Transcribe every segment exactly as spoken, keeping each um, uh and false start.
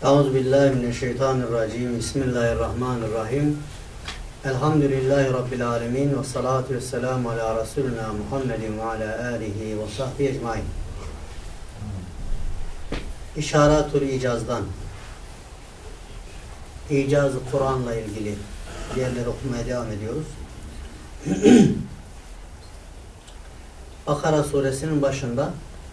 Euzubillahimineşşeytanirracim. Bismillahirrahmanirrahim. Elhamdülillahi Rabbil alemin. Ve salatu ve selamu ala Resulina Muhammedin ve ala alihi ve sahbihi ecmain. İşaratul İcaz'dan, İcaz-ı Kur'an'la ilgili yerleri okumaya devam ediyoruz. Bakara suresinin başında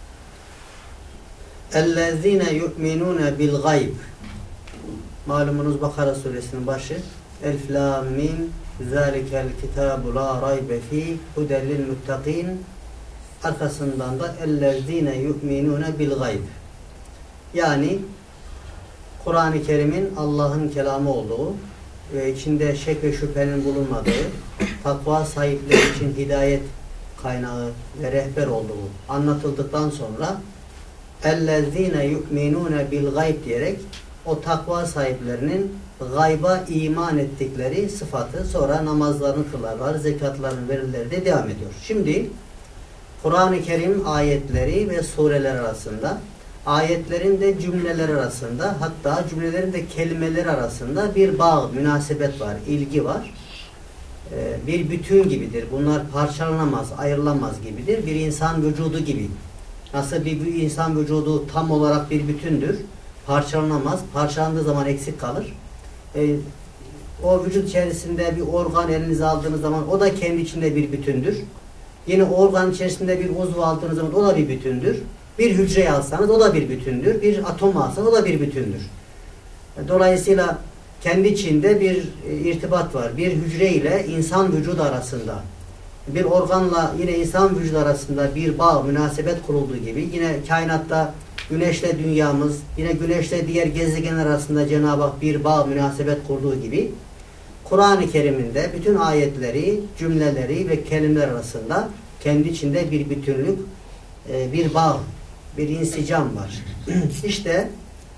اَلَّذ۪ينَ يُؤْمِنُونَ بِالْغَيْبِ Malumunuz Bakara suresinin başı Elf la mim ذَٰلِكَ الْكِتَابُ لَا رَيْبَ ف۪ي هُدَى لِلْمُتَّقِينَ Arkasından da اَلَّذ۪ينَ يُؤْمِنُونَ بِالْغَيْبِ Yani Kur'an-ı Kerim'in Allah'ın kelamı olduğu ve içinde şek ve şüphenin bulunmadığı, takva sahipleri için hidayet kaynağı ve rehber olduğu anlatıldıktan sonra اَلَّذ۪ينَ يُؤْمِنُونَ بِالْغَيْبِ diyerek o takva sahiplerinin gayba iman ettikleri sıfatı, sonra namazlarını kılarlar, zekatlarını verirler de devam ediyor. Şimdi Kur'an-ı Kerim ayetleri ve sureler arasında, ayetlerin de cümleler arasında, hatta cümlelerin de kelimeler arasında bir bağ, münasebet var, ilgi var. Ee, bir bütün gibidir. Bunlar parçalanamaz, ayrılamaz gibidir. Bir insan vücudu gibi. Nasıl bir, bir insan vücudu tam olarak bir bütündür, parçalanamaz, parçalandığı zaman eksik kalır. Ee, o vücut içerisinde bir organ elinize aldığınız zaman o da kendi içinde bir bütündür. Yine organ içerisinde bir uzvu aldığınız zaman o da bir bütündür. Bir hücreyi alsanız o da bir bütündür. Bir atom alsanız o da bir bütündür. Dolayısıyla kendi içinde bir irtibat var. Bir hücre ile insan vücudu arasında, bir organla yine insan vücudu arasında bir bağ, münasebet kurulduğu gibi, yine kainatta güneşle dünyamız, yine güneşle diğer gezegenler arasında Cenab-ı Hak bir bağ, münasebet kurduğu gibi, Kur'an-ı Kerim'in de bütün ayetleri, cümleleri ve kelimeler arasında kendi içinde bir bütünlük, bir bağ, bir insicam var. İşte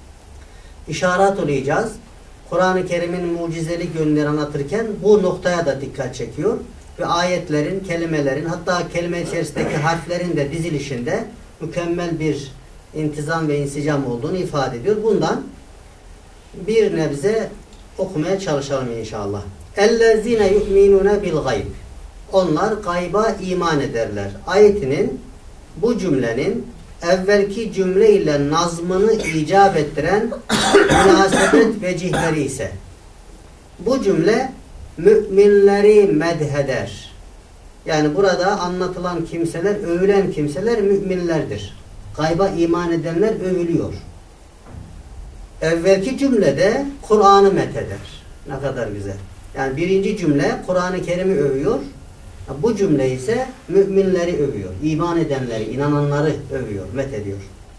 işaret olacağız. Kur'an-ı Kerim'in mucizelik yönleri anlatırken bu noktaya da dikkat çekiyor. Ve ayetlerin, kelimelerin, hatta kelime içerisindeki harflerin de dizilişinde mükemmel bir intizam ve insicam olduğunu ifade ediyor. Bundan bir nebze okumaya çalışalım inşallah. اَلَّذ۪ينَ يُؤْمِنُونَ بِالْغَيْبِ Onlar gayba iman ederler. Ayetinin, bu cümlenin evvelki cümle ile nazmını icap ettiren münasebet vecihleri ise bu cümle müminleri medheder. Yani burada anlatılan kimseler, övülen kimseler müminlerdir. Gayba iman edenler övülüyor. Evvelki cümlede Kur'an'ı metheder. Ne kadar güzel. Yani birinci cümle Kur'an-ı Kerim'i övüyor. Bu cümle ise müminleri övüyor. İman edenleri, inananları övüyor, methediyor.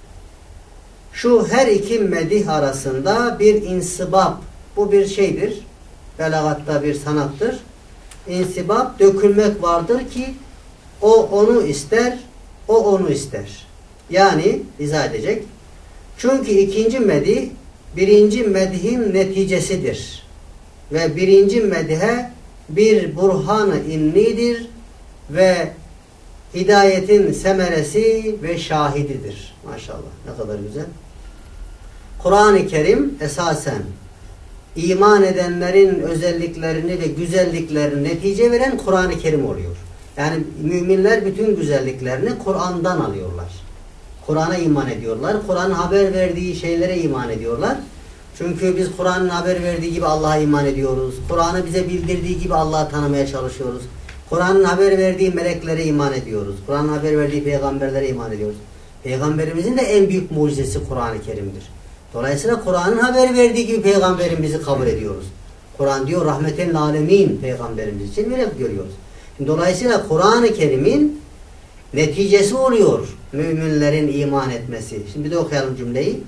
Şu her iki medih arasında bir insibap, bu bir şeydir. Belagatta bir sanattır. İnsibap, dökülmek vardır ki o onu ister, o onu ister. Yani izah edecek. Çünkü ikinci medih birinci medihin neticesidir. Ve birinci medihe bir burhan-ı innidir ve hidayetin semeresi ve şahididir. Maşallah. Ne kadar güzel. Kur'an-ı Kerim esasen İman edenlerin özelliklerini ve güzelliklerini netice veren Kur'an-ı Kerim oluyor. Yani müminler bütün güzelliklerini Kur'an'dan alıyorlar. Kur'an'a iman ediyorlar. Kur'an'ın haber verdiği şeylere iman ediyorlar. Çünkü biz Kur'an'ın haber verdiği gibi Allah'a iman ediyoruz. Kur'an'ı bize bildirdiği gibi Allah'ı tanımaya çalışıyoruz. Kur'an'ın haber verdiği meleklere iman ediyoruz. Kur'an'ın haber verdiği peygamberlere iman ediyoruz. Peygamberimizin de en büyük mucizesi Kur'an-ı Kerim'dir. Dolayısıyla Kur'an'ın haber verdiği gibi peygamberimizi kabul ediyoruz. Kur'an diyor rahmeten alemin peygamberimiz için öyle görüyoruz. Dolayısıyla Kur'an-ı Kerim'in neticesi oluyor müminlerin iman etmesi. Şimdi bir de okuyalım cümleyi.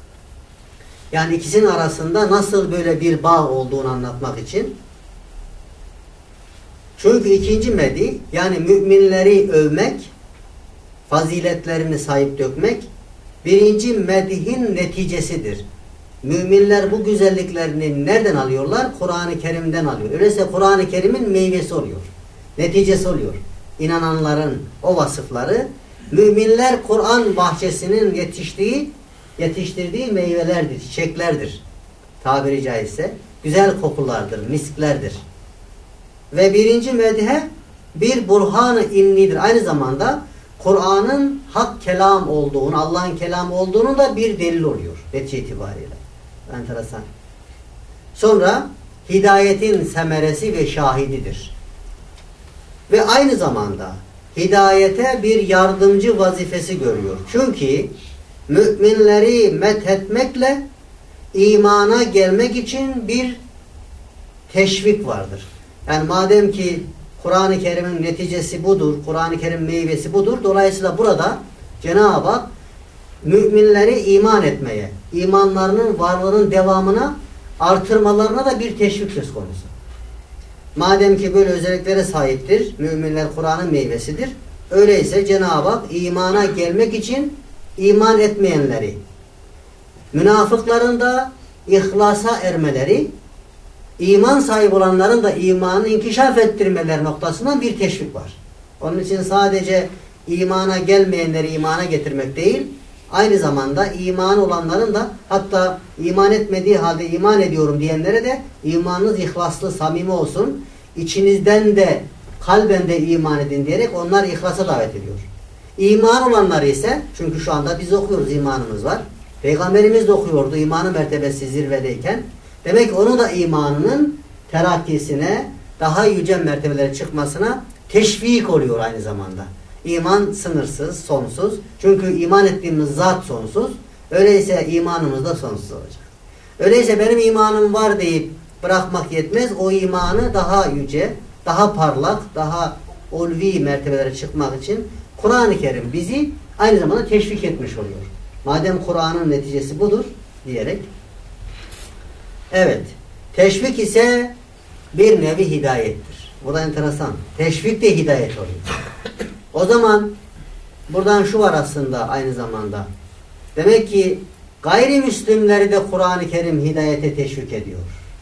Yani ikisinin arasında nasıl böyle bir bağ olduğunu anlatmak için. Çünkü ikinci medih, yani müminleri övmek, faziletlerini sahip dökmek, birinci medihin neticesidir. Müminler bu güzelliklerini nereden alıyorlar? Kur'an-ı Kerim'den alıyor. Öyleyse Kur'an-ı Kerim'in meyvesi oluyor. Neticesi oluyor. İnananların o vasıfları, müminler Kur'an bahçesinin yetiştiği yetiştirdiği meyvelerdir, çiçeklerdir. Tabiri caizse güzel kokulardır, misklerdir. Ve birinci medhe bir burhan-ı innidir. Aynı zamanda Kur'an'ın hak kelam olduğunu, Allah'ın kelamı olduğunu da bir delil oluyor netice itibariyle. Enteresan. Sonra hidayetin semeresi ve şahididir. Ve aynı zamanda hidayete bir yardımcı vazifesi görüyor. Çünkü müminleri methetmekle imana gelmek için bir teşvik vardır. Yani madem ki Kur'an-ı Kerim'in neticesi budur, Kur'an-ı Kerim meyvesi budur. Dolayısıyla burada Cenab-ı Hak müminleri iman etmeye, imanlarının varlığının devamına artırmalarına da bir teşvik söz konusu. Madem ki böyle özelliklere sahiptir, müminler Kur'an'ın meyvesidir. Öyleyse Cenab-ı Hak imana gelmek için iman etmeyenleri, münafıkların da ihlasa ermeleri, iman sahibi olanların da imanı inkişaf ettirmeleri noktasından bir teşvik var. Onun için sadece imana gelmeyenleri imana getirmek değil, aynı zamanda iman olanların da, hatta iman etmediği halde iman ediyorum diyenlere de imanınız ihlaslı, samimi olsun, içinizden de kalben de iman edin diyerek onlar ihlasa davet ediyor. İman olanları ise, çünkü şu anda biz okuyoruz, imanımız var. Peygamberimiz de okuyordu imanı mertebesi zirvedeyken. Demek ki onun da imanının terakkisine, daha yüce mertebelere çıkmasına teşvik oluyor aynı zamanda. İman sınırsız, sonsuz. Çünkü iman ettiğimiz zat sonsuz. Öyleyse imanımız da sonsuz olacak. Öyleyse benim imanım var deyip bırakmak yetmez. O imanı daha yüce, daha parlak, daha ulvi mertebelere çıkmak için Kur'an-ı Kerim bizi aynı zamanda teşvik etmiş oluyor. Madem Kur'an'ın neticesi budur diyerek. Evet. Teşvik ise bir nevi hidayettir. Bu da enteresan. Teşvik de hidayet oluyor. O zaman buradan şu var aslında aynı zamanda. Demek ki gayrimüslimleri de Kur'an-ı Kerim hidayete teşvik ediyor.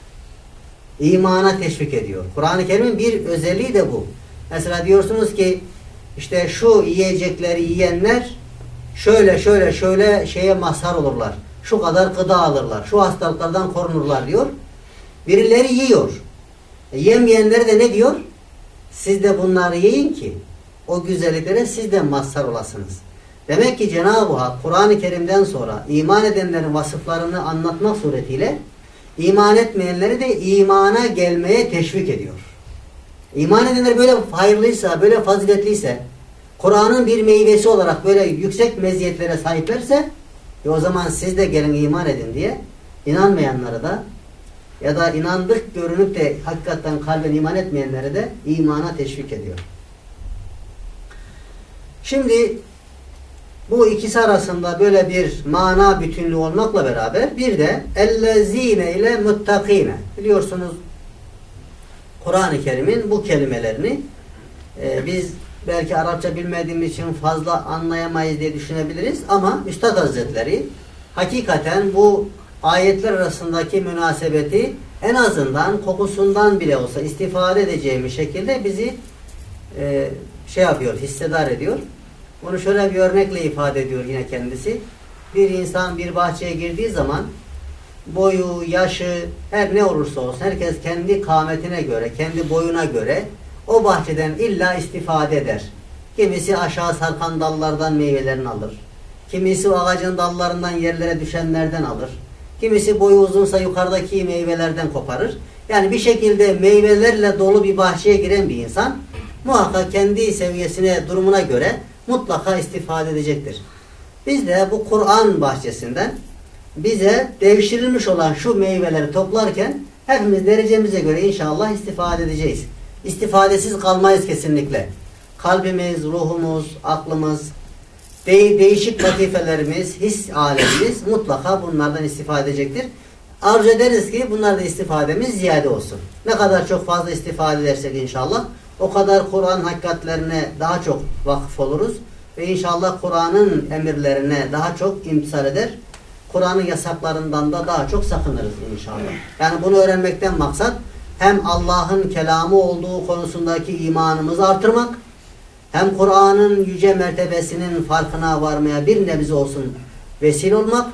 İmana teşvik ediyor. Kur'an-ı Kerim'in bir özelliği de bu. Mesela diyorsunuz ki işte şu yiyecekleri yiyenler şöyle şöyle şöyle şeye mazhar olurlar. Şu kadar gıda alırlar. Şu hastalıklardan korunurlar diyor. Birileri yiyor. E, yemeyenleri de ne diyor? Siz de bunları yiyin ki o güzelliklere siz de mazhar olasınız. Demek ki Cenab-ı Hak Kur'an-ı Kerim'den sonra iman edenlerin vasıflarını anlatmak suretiyle iman etmeyenleri de imana gelmeye teşvik ediyor. İman edenler böyle hayırlıysa, böyle faziletliyse, Kur'an'ın bir meyvesi olarak böyle yüksek meziyetlere sahiplerse e o zaman siz de gelin iman edin diye inanmayanları da ya da inandık görünüp de hakikaten kalben iman etmeyenleri de imana teşvik ediyor. Şimdi bu ikisi arasında böyle bir mana bütünlüğü olmakla beraber bir de ellezine ile muttakine. Biliyorsunuz Kur'an-ı Kerim'in bu kelimelerini e, biz belki Arapça bilmediğimiz için fazla anlayamayız diye düşünebiliriz ama Üstad Hazretleri hakikaten bu ayetler arasındaki münasebeti en azından kokusundan bile olsa istifade edeceğimiz şekilde bizi e, şey yapıyor, hissedar ediyor. Bunu şöyle bir örnekle ifade ediyor yine kendisi. Bir insan bir bahçeye girdiği zaman boyu, yaşı, her ne olursa olsun herkes kendi kâmetine göre, kendi boyuna göre o bahçeden illa istifade eder. Kimisi aşağı sarkan dallardan meyvelerini alır. Kimisi o ağacın dallarından yerlere düşenlerden alır. Kimisi boyu uzunsa yukarıdaki meyvelerden koparır. Yani bir şekilde meyvelerle dolu bir bahçeye giren bir insan muhakkak kendi seviyesine, durumuna göre mutlaka istifade edecektir. Biz de bu Kur'an bahçesinden bize devşirilmiş olan şu meyveleri toplarken hepimiz derecemize göre inşallah istifade edeceğiz. İstifadesiz kalmayız kesinlikle. Kalbimiz, ruhumuz, aklımız, de değişik latifelerimiz, his alemimiz mutlaka bunlardan istifade edecektir. Arzu ederiz ki bunlardan istifademiz ziyade olsun. Ne kadar çok fazla istifade edersek inşallah o kadar Kur'an hakikatlerine daha çok vakıf oluruz ve inşallah Kur'an'ın emirlerine daha çok imtisal eder. Kur'an'ın yasaklarından da daha çok sakınırız inşallah. Yani bunu öğrenmekten maksat hem Allah'ın kelamı olduğu konusundaki imanımızı artırmak, hem Kur'an'ın yüce mertebesinin farkına varmaya bir nebze olsun vesile olmak,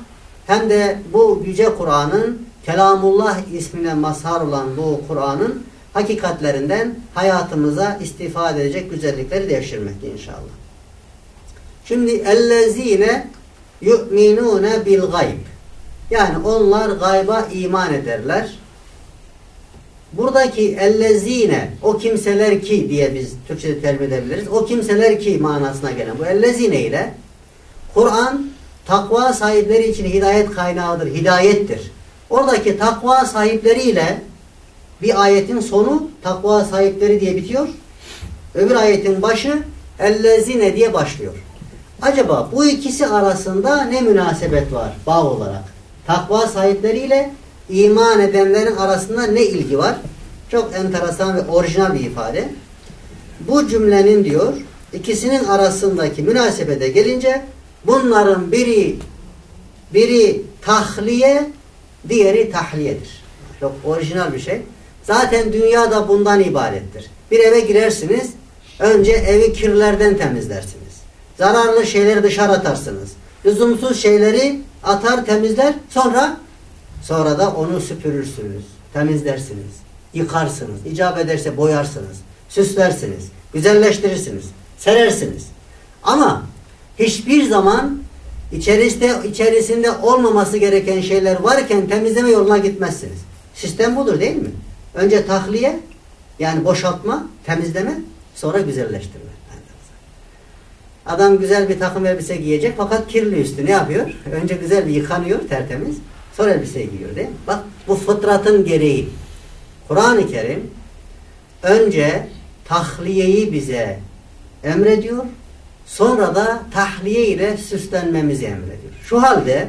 hem de bu yüce Kur'an'ın, Kelamullah ismine mazhar olan bu Kur'an'ın hakikatlerinden hayatımıza istifade edecek güzellikleri devşirmek inşallah. Şimdi ellezine yu'minune bil gayb. Yani onlar gayba iman ederler. Buradaki ellezine, o kimseler ki diye biz Türkçe'de tercüme edebiliriz. O kimseler ki manasına gelen bu ellezine ile Kur'an takva sahipleri için hidayet kaynağıdır, hidayettir. Oradaki takva sahipleriyle bir ayetin sonu takva sahipleri diye bitiyor. Öbür ayetin başı ellezine diye başlıyor. Acaba bu ikisi arasında ne münasebet var bağ olarak? Takva sahipleriyle iman edenlerin arasında ne ilgi var? Çok enteresan ve orijinal bir ifade. Bu cümlenin diyor, ikisinin arasındaki münasebete gelince bunların biri biri tahliye, diğeri tahliyedir. Çok orijinal bir şey. Zaten dünya da bundan ibarettir. Bir eve girersiniz, önce evi kirlerden temizlersiniz. Zararlı şeyleri dışarı atarsınız. Lüzumsuz şeyleri atar, temizler. Sonra sonra da onu süpürürsünüz, temizlersiniz, yıkarsınız. İcap ederse boyarsınız, süslersiniz, güzelleştirirsiniz, serersiniz. Ama hiçbir zaman içerisinde içerisinde olmaması gereken şeyler varken temizleme yoluna gitmezsiniz. Sistem budur değil mi? Önce tahliye, yani boşaltma, temizleme, sonra güzelleştirme. Adam güzel bir takım elbise giyecek fakat kirli üstü. Ne yapıyor? Önce güzel bir yıkanıyor, tertemiz. Sonra elbise giyiyor değil mi? Bak bu fıtratın gereği. Kur'an-ı Kerim önce tahliyeyi bize emrediyor. Sonra da tahliye ile süslenmemizi emrediyor. Şu halde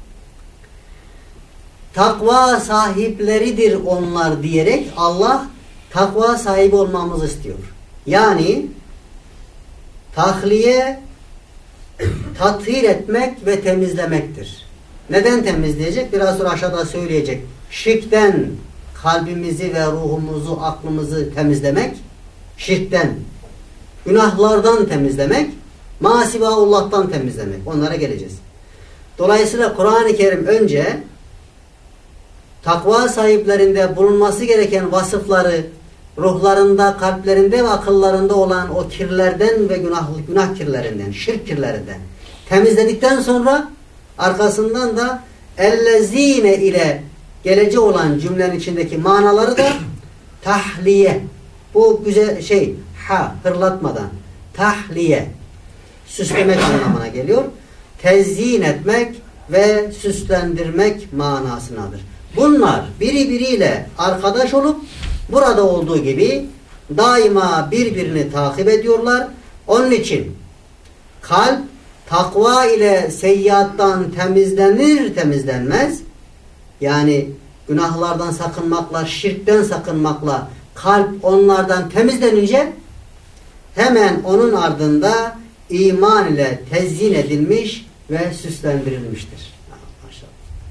takva sahipleridir onlar diyerek Allah takva sahibi olmamızı istiyor. Yani tahliye tathir etmek ve temizlemektir. Neden temizleyecek? Biraz sonra aşağıda söyleyecek. Şirkten kalbimizi ve ruhumuzu, aklımızı temizlemek, şirkten, günahlardan temizlemek, masivaullah'tan temizlemek. Onlara geleceğiz. Dolayısıyla Kur'an-ı Kerim önce takva sahiplerinde bulunması gereken vasıfları ruhlarında, kalplerinde ve akıllarında olan o kirlerden ve günah, günah kirlerinden, şirk kirlerinden temizledikten sonra arkasından da ellezine ile geleceği olan cümlenin içindeki manaları da tahliye. Bu güzel şey, ha, hırlatmadan tahliye, süslemek anlamına geliyor. Tezyin etmek ve süslendirmek manasınadır. Bunlar biri biriyle arkadaş olup burada olduğu gibi daima birbirini takip ediyorlar. Onun için kalp takva ile seyyiattan temizlenir temizlenmez. Yani günahlardan sakınmakla, şirkten sakınmakla kalp onlardan temizlenince hemen onun ardında iman ile tezyin edilmiş ve süslendirilmiştir. Maşallah.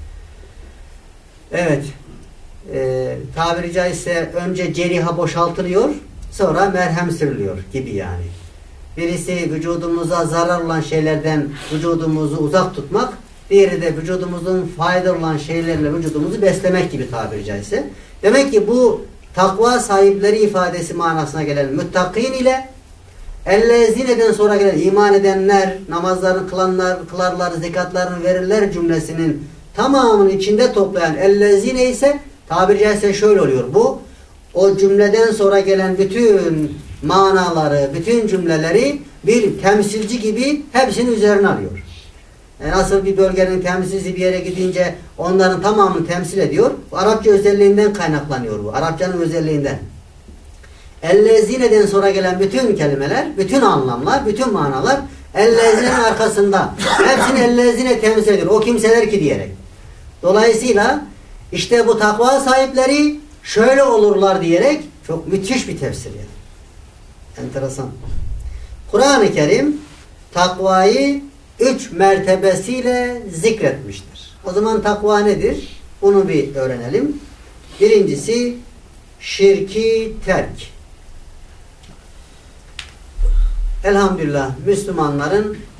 Evet. E, tabiri caizse önce ceriha boşaltılıyor, sonra merhem sürülüyor gibi yani. Birisi vücudumuza zarar olan şeylerden vücudumuzu uzak tutmak, diğeri de vücudumuzun faydalı olan şeylerle vücudumuzu beslemek gibi tabiri caizse. Demek ki bu takva sahipleri ifadesi manasına gelen müttakin ile ellezineden sonra gelen iman edenler, namazlarını kılanlar, kılarlar, zekatlarını verirler cümlesinin tamamını içinde toplayan ellezine ise tabiri caizse şöyle oluyor. Bu o cümleden sonra gelen bütün manaları, bütün cümleleri bir temsilci gibi hepsini üzerine alıyor. Yani nasıl bir bölgenin temsilcisi bir yere gidince onların tamamını temsil ediyor. Bu Arapça özelliğinden kaynaklanıyor bu. Arapçanın özelliğinden. Ellezineden sonra gelen bütün kelimeler, bütün anlamlar, bütün manalar ellezinenin arkasında. Hepsini ellezine temsil ediyor. O kimseler ki diyerek. Dolayısıyla işte bu takva sahipleri şöyle olurlar diyerek çok müthiş bir tefsir yani. Enteresan. Kur'an-ı Kerim takvayı üç mertebesiyle zikretmiştir. O zaman takva nedir? Bunu bir öğrenelim. Birincisi şirki terk. Elhamdülillah Müslümanların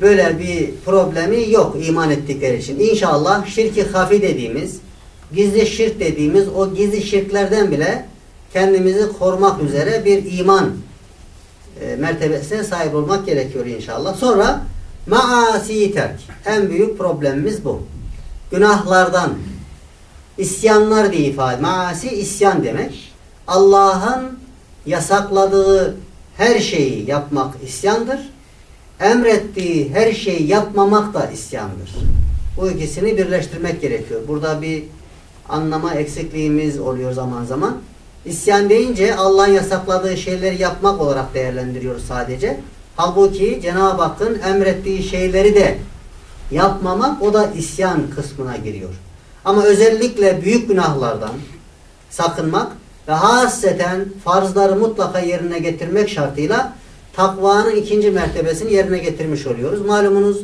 böyle bir problemi yok iman ettikleri için. İnşallah şirk-i hafi dediğimiz, gizli şirk dediğimiz o gizli şirklerden bile kendimizi korumak üzere bir iman e, mertebesine sahip olmak gerekiyor inşallah. Sonra maasi terk. En büyük problemimiz bu. Günahlardan, isyanlar diye ifade. Maasi isyan demek. Allah'ın yasakladığı her şeyi yapmak isyandır. Emrettiği her şeyi yapmamak da isyandır. Bu ikisini birleştirmek gerekiyor. Burada bir anlama eksikliğimiz oluyor zaman zaman. İsyan deyince Allah'ın yasakladığı şeyleri yapmak olarak değerlendiriyoruz sadece. Halbuki Cenab-ı Hakk'ın emrettiği şeyleri de yapmamak, o da isyan kısmına giriyor. Ama özellikle büyük günahlardan sakınmak ve hasreten farzları mutlaka yerine getirmek şartıyla takvanın ikinci mertebesini yerine getirmiş oluyoruz. Malumunuz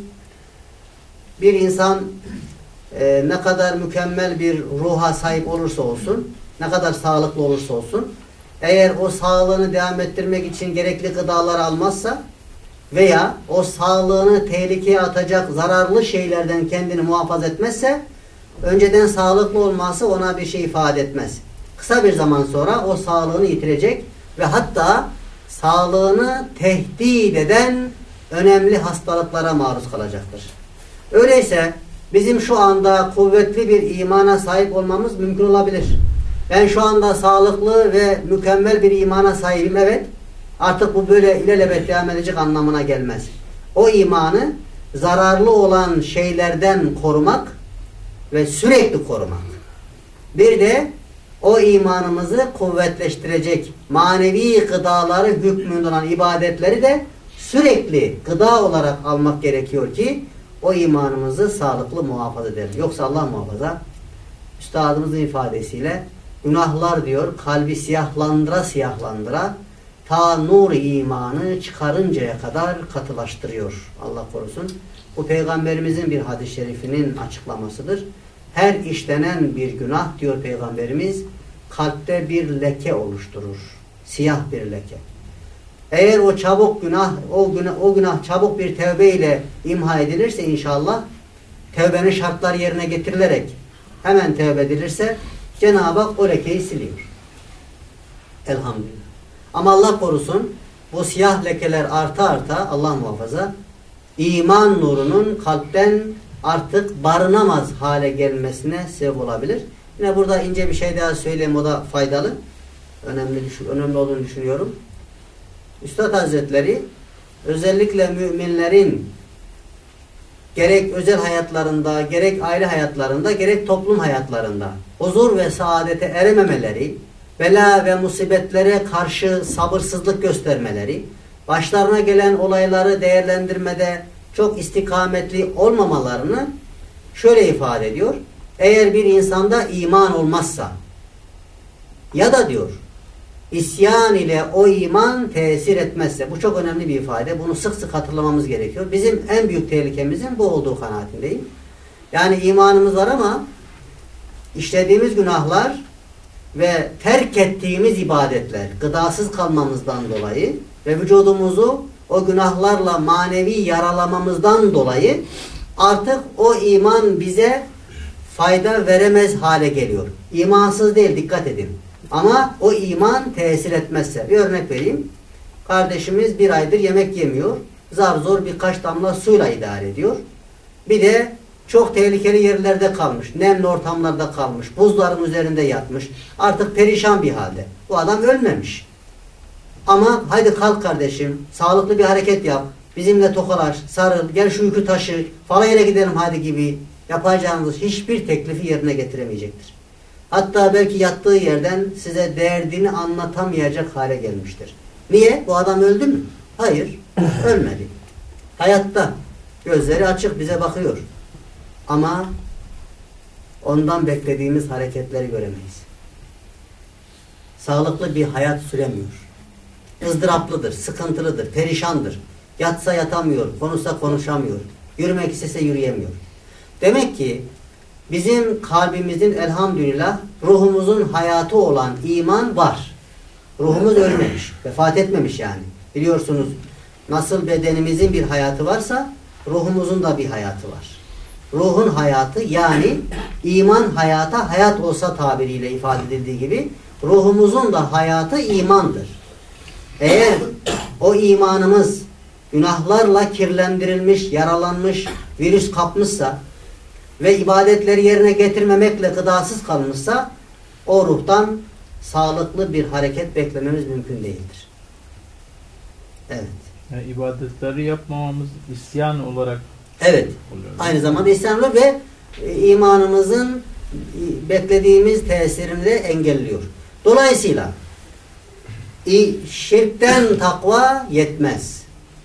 bir insan e, ne kadar mükemmel bir ruha sahip olursa olsun, ne kadar sağlıklı olursa olsun, eğer o sağlığını devam ettirmek için gerekli gıdaları almazsa veya o sağlığını tehlikeye atacak zararlı şeylerden kendini muhafaza etmezse, önceden sağlıklı olması ona bir şey ifade etmez. Kısa bir zaman sonra o sağlığını yitirecek ve hatta sağlığını tehdit eden önemli hastalıklara maruz kalacaktır. Öyleyse bizim şu anda kuvvetli bir imana sahip olmamız mümkün olabilir. Ben şu anda sağlıklı ve mükemmel bir imana sahibim, evet. Artık bu böyle ilelebet devam edecek anlamına gelmez. O imanı zararlı olan şeylerden korumak ve sürekli korumak. Bir de o imanımızı kuvvetleştirecek manevi gıdaları hükmünde olan ibadetleri de sürekli gıda olarak almak gerekiyor ki o imanımızı sağlıklı muhafaza edelim. Yoksa Allah muhafaza, üstadımızın ifadesiyle günahlar diyor kalbi siyahlandıra siyahlandıra ta nur imanı çıkarıncaya kadar katılaştırıyor. Allah korusun. Bu Peygamberimizin bir hadis-i şerifinin açıklamasıdır. Her işlenen bir günah diyor Peygamberimiz kalpte bir leke oluşturur. Siyah bir leke. Eğer o çabuk günah, o günah, o günah çabuk bir tevbe ile imha edilirse inşallah, tevbenin şartları yerine getirilerek hemen tevbe edilirse Cenab-ı Hak o lekeyi siliyor. Elhamdülillah. Ama Allah korusun bu siyah lekeler arta arta Allah muhafaza iman nurunun kalpten artık barınamaz hale gelmesine sebep olabilir. Yine burada ince bir şey daha söyleyeyim, o da faydalı. Önemli, önemli olduğunu düşünüyorum. Üstad Hazretleri özellikle müminlerin gerek özel hayatlarında, gerek aile hayatlarında, gerek toplum hayatlarında huzur ve saadete erememeleri, bela ve musibetlere karşı sabırsızlık göstermeleri, başlarına gelen olayları değerlendirmede çok istikametli olmamalarını şöyle ifade ediyor. Eğer bir insanda iman olmazsa ya da diyor isyan ile o iman tesir etmezse, bu çok önemli bir ifade. Bunu sık sık hatırlamamız gerekiyor. Bizim en büyük tehlikemizin bu olduğu kanaatindeyim. Yani imanımız var ama işlediğimiz günahlar ve terk ettiğimiz ibadetler gıdasız kalmamızdan dolayı ve vücudumuzu o günahlarla manevi yaralamamızdan dolayı artık o iman bize fayda veremez hale geliyor. İmansız değil, dikkat edin. Ama o iman tesir etmezse. Bir örnek vereyim. Kardeşimiz bir aydır yemek yemiyor. Zar zor birkaç damla suyla idare ediyor. Bir de çok tehlikeli yerlerde kalmış. Nemli ortamlarda kalmış. Buzların üzerinde yatmış. Artık perişan bir halde. Bu adam ölmemiş. Ama haydi kalk kardeşim. Sağlıklı bir hareket yap. Bizimle tokalaş, sarıl, gel şu yükü taşı, falan yere gidelim hadi gibi yapacağınız hiçbir teklifi yerine getiremeyecektir. Hatta belki yattığı yerden size derdini anlatamayacak hale gelmiştir. Niye? Bu adam öldü mü? Hayır, ölmedi. Hayatta. Gözleri açık bize bakıyor. Ama ondan beklediğimiz hareketleri göremeyiz. Sağlıklı bir hayat süremiyor. ızdıraplıdır, sıkıntılıdır, perişandır. Yatsa yatamıyor, konuşsa konuşamıyor. Yürümek istese yürüyemiyor. Demek ki bizim kalbimizin elhamdülillah ruhumuzun hayatı olan iman var. Ruhumuz ölmemiş, vefat etmemiş yani. Biliyorsunuz nasıl bedenimizin bir hayatı varsa ruhumuzun da bir hayatı var. Ruhun hayatı, yani iman hayata hayat olsa tabiriyle ifade edildiği gibi ruhumuzun da hayatı imandır. Eğer o imanımız günahlarla kirlendirilmiş, yaralanmış, virüs kapmışsa ve ibadetleri yerine getirmemekle gıdasız kalmışsa o ruhtan sağlıklı bir hareket beklememiz mümkün değildir. Evet. Yani ibadetleri yapmamamız isyan olarak evet. oluyor. Aynı zamanda isyan oluyor ve imanımızın beklediğimiz tesirini de engelliyor. Dolayısıyla şirkten takva yetmez.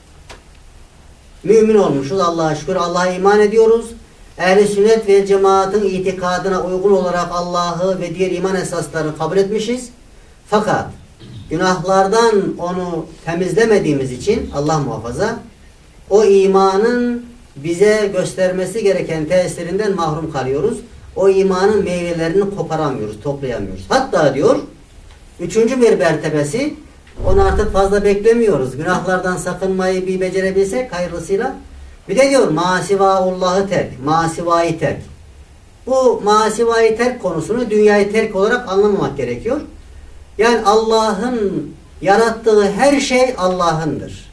Mümin olmuşuz Allah'a şükür. Allah'a iman ediyoruz. Ehl-i sünnet ve cemaatin itikadına uygun olarak Allah'ı ve diğer iman esaslarını kabul etmişiz. Fakat günahlardan onu temizlemediğimiz için Allah muhafaza o imanın bize göstermesi gereken tesirinden mahrum kalıyoruz. O imanın meyvelerini koparamıyoruz, toplayamıyoruz. Hatta diyor üçüncü bir mertebesi, onu artık fazla beklemiyoruz. Günahlardan sakınmayı bir becerebilsek hayırlısıyla. Bir de diyor masivaullahı terk, masivayı terk. Bu masivayı terk konusunu dünyayı terk olarak anlamamak gerekiyor. Yani Allah'ın yarattığı her şey Allah'ındır.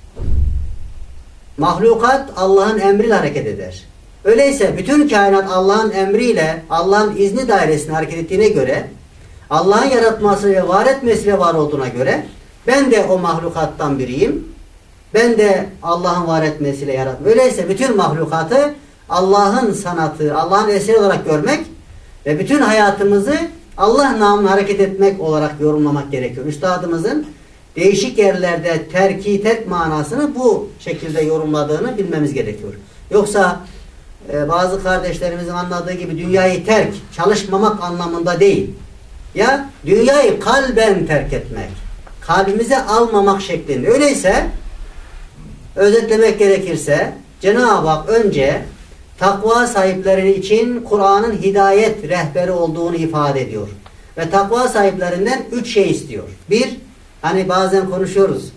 Mahlukat Allah'ın emriyle hareket eder. Öyleyse bütün kainat Allah'ın emriyle, Allah'ın izni dairesinde hareket ettiğine göre, Allah'ın yaratması ve var etmesiyle var olduğuna göre ben de o mahlukattan biriyim. Ben de Allah'ın var etmesiyle yarattım. Öyleyse bütün mahlukatı Allah'ın sanatı, Allah'ın eseri olarak görmek ve bütün hayatımızı Allah namına hareket etmek olarak yorumlamak gerekiyor. Üstadımızın değişik yerlerde terki terk manasını bu şekilde yorumladığını bilmemiz gerekiyor. Yoksa e, bazı kardeşlerimizin anladığı gibi dünyayı terk, çalışmamak anlamında değil. Ya dünyayı kalben terk etmek, kalbimize almamak şeklinde. Öyleyse özetlemek gerekirse Cenab-ı Hak önce takva sahipleri için Kur'an'ın hidayet rehberi olduğunu ifade ediyor. Ve takva sahiplerinden üç şey istiyor. Bir, hani bazen konuşuyoruz.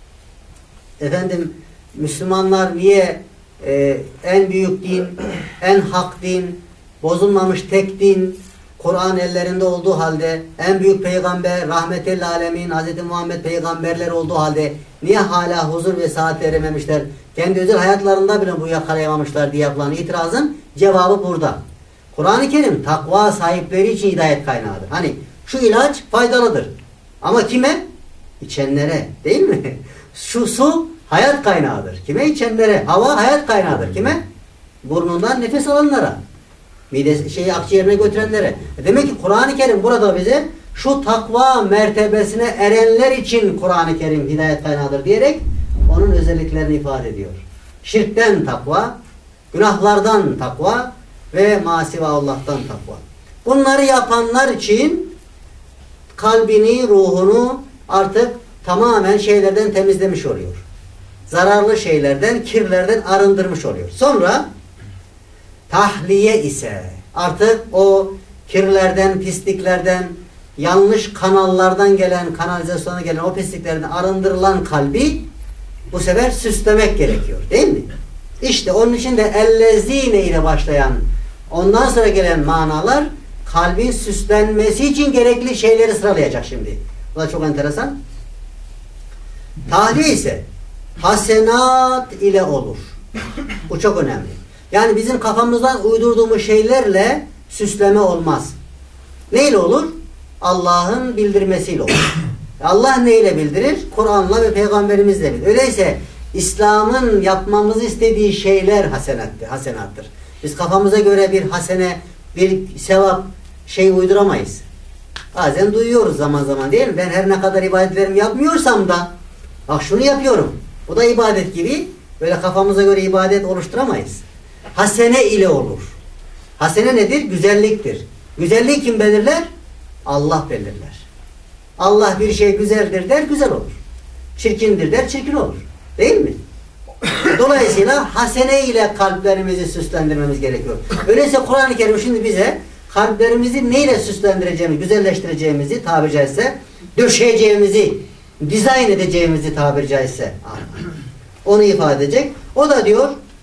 Efendim Müslümanlar niye e, en büyük din, en hak din, bozulmamış tek din, Kur'an ellerinde olduğu halde, en büyük peygamber, rahmetel alemin, Hz. Muhammed peygamberler olduğu halde niye hala huzur ve saat erememişler? Kendi özel hayatlarında bile bu yakalayamamışlar diye yapılan itirazın cevabı burada. Kur'an-ı Kerim takva sahipleri için hidayet kaynağıdır. Hani şu ilaç faydalıdır. Ama kime? İçenlere. Değil mi? Şu su hayat kaynağıdır. Kime? İçenlere. Hava hayat kaynağıdır. Kime? Burnundan nefes alanlara. Mide şeyi akciğerine götürenlere. Demek ki Kur'an-ı Kerim burada bize şu takva mertebesine erenler için Kur'an-ı Kerim hidayet kaynağıdır diyerek onun özelliklerini ifade ediyor. Şirkten takva, günahlardan takva ve masivaullah'tan takva. Bunları yapanlar için kalbini, ruhunu artık tamamen şeylerden temizlemiş oluyor. Zararlı şeylerden, kirlerden arındırmış oluyor. Sonra tahliye ise artık o kirlerden, pisliklerden, yanlış kanallardan gelen, kanalizasyona gelen o pisliklerden arındırılan kalbi bu sefer süslemek gerekiyor. Değil mi? İşte onun için de ellezine ile başlayan ondan sonra gelen manalar kalbin süslenmesi için gerekli şeyleri sıralayacak şimdi. Bu da çok enteresan. Tahliye ise hasenat ile olur. Bu çok önemli. Yani bizim kafamızdan uydurduğumuz şeylerle süsleme olmaz. Neyle olur? Allah'ın bildirmesiyle olur. Allah neyle bildirir? Kur'an'la ve Peygamberimizle bildirir. Öyleyse İslam'ın yapmamızı istediği şeyler hasenattır, hasenattır. Biz kafamıza göre bir hasene, bir sevap şey uyduramayız. Bazen duyuyoruz zaman zaman değil mi? Ben her ne kadar ibadetlerimi yapmıyorsam da bak şunu yapıyorum. Bu da ibadet gibi. Böyle kafamıza göre ibadet oluşturamayız. Hasene ile olur. Hasene nedir? Güzelliktir. Güzelliği kim belirler? Allah belirler. Allah bir şey güzeldir der, güzel olur. Çirkindir der, çirkin olur. Değil mi? Dolayısıyla hasene ile kalplerimizi süslendirmemiz gerekiyor. Öyleyse Kur'an-ı Kerim şimdi bize kalplerimizi neyle süslendireceğimizi, güzelleştireceğimizi tabiri caizse, döşeyeceğimizi, dizayn edeceğimizi tabiri caizse onu ifade edecek. O da diyor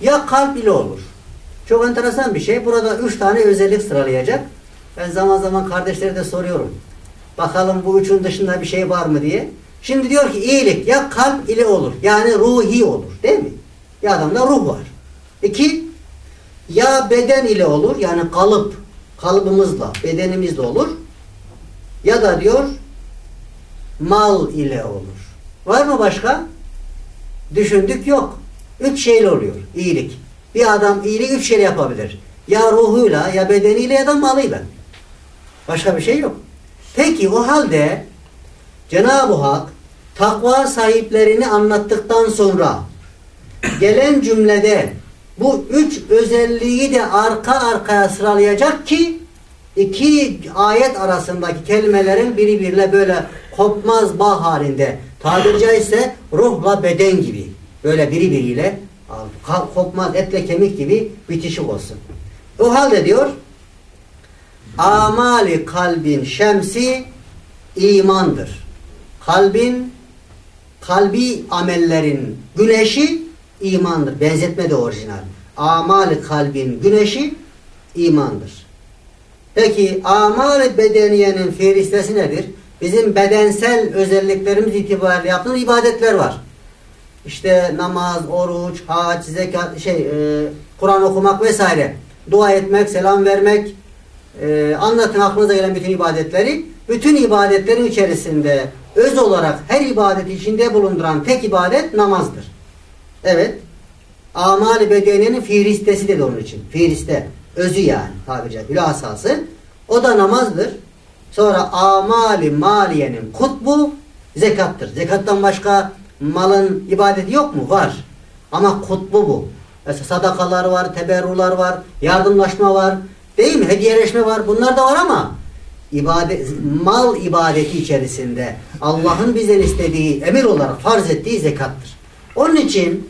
ya kalp ile olur. Çok enteresan bir şey. Burada üç tane özellik sıralayacak. Ben zaman zaman kardeşlere de soruyorum. Bakalım bu üçün dışında bir şey var mı diye. Şimdi diyor ki iyilik ya kalp ile olur. Yani ruhi olur. Değil mi? Bir adamda ruh var. İki, ya beden ile olur. Yani kalıp, kalıbımızla, bedenimizle olur. Ya da diyor mal ile olur. Var mı başka? Düşündük yok. Üç şeyle oluyor iyilik. Bir adam iyilik üç şeyle yapabilir. Ya ruhuyla, ya bedeniyle ya da malıyla. Başka bir şey yok. Peki o halde Cenab-ı Hak takva sahiplerini anlattıktan sonra gelen cümlede bu üç özelliği de arka arkaya sıralayacak ki iki ayet arasındaki kelimelerin birbiriyle böyle kopmaz bağ halinde, tabiri caizse ruhla beden gibi böyle birbiriyle kopmaz etle kemik gibi bitişik olsun. O halde diyor amali kalbin şemsi imandır. Kalbin kalbi amellerin güneşi imandır. Benzetme de orijinal. Amali kalbin güneşi imandır. Peki amali bedeniyenin fiilistesi nedir? Bizim bedensel özelliklerimiz itibariyle yaptığımız ibadetler var. İşte namaz, oruç, hac, zekat, şey, e, Kur'an okumak vesaire. Dua etmek, selam vermek, e, anlatın aklınıza gelen bütün ibadetleri. Bütün ibadetlerin içerisinde öz olarak her ibadet içinde bulunduran tek ibadet namazdır. Evet. Amali bedeniyenin fiilistesi dedi onun için. Fiiliste. Özü yani. Tabiri caizse. Hülasası. O da namazdır. Sonra amali maliyenin kutbu zekattır. Zekattan başka malın ibadeti yok mu? Var. Ama kutbu bu. Mesela sadakalar var, teberrular var, yardımlaşma var. Değil mi? Hediyeleşme var. Bunlar da var ama ibadet, mal ibadeti içerisinde Allah'ın bizden istediği, emir olarak farz ettiği zekattır. Onun için